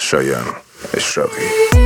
شایان اشراقی.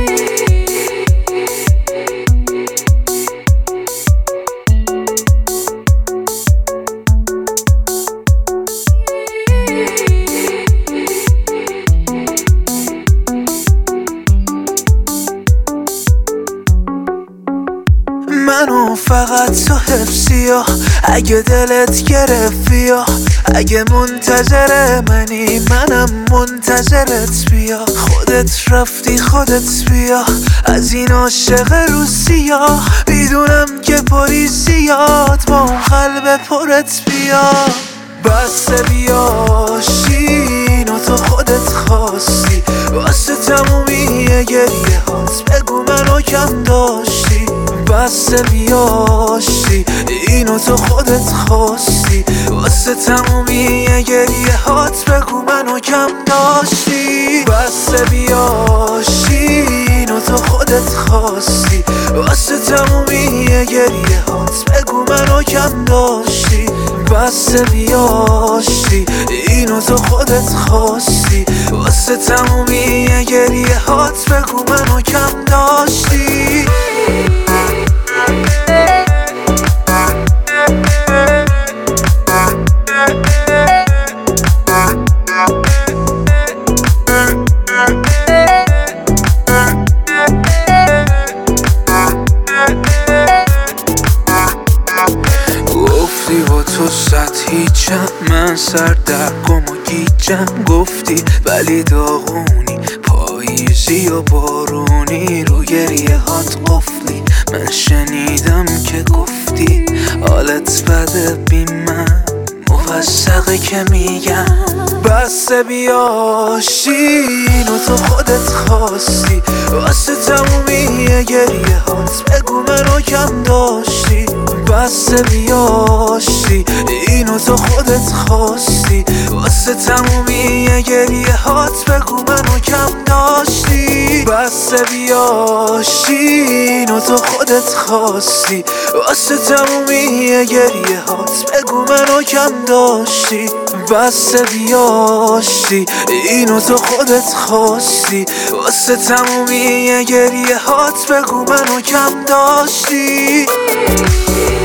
منو فقط تو حفظی ها، اگه دلت گرفت بیا، اگه منتظر منی منم منتظرت بیا. خودت رفتی خودت بیا، از این عاشق روسیا، میدونم که پری زیاد با اون قلب پرت بیا. بس بیا شین و تو خودت خواستی، واسه تمومی گریه هات بگو منو کم داشتی. بس بیاشتی اینو تو خودت خواستی، واسه تمومی گریه هات بگو منو کم داشتی. بس بیاشتی اینو تو خودت خواستی، واسه تمومی گریه هات بگو منو کم داشتی. بس بیاشتی اینو تو خودت خواستی، واسه تمومی گریه هات بگو منو کم داشتی. گفتی با تو صد هیچم، من سردرگم و گیجم. گفتی ولی داغونی، پاییزی و بارونی، رو گریه هات قفلی. من شنیدم که گفتی حالت بده بی من، مفسقه که میگم. بس بیاشین و تو خودت خواستی، واسه تمومی گریه هات بگو منو کم داشتی. بس بیاشتی اینو تو خودت خواستی، واسه تمومی گریه هات بگو منو کم داشتی. بس بیاشتی اینو تو خودت خواستی، واسه تمومی گریه هات بگو منو کم داشتی. بس بیاشتی اینو تو خودت خواستی، واسه تمومی گریه هات بگو منو کم داشتی.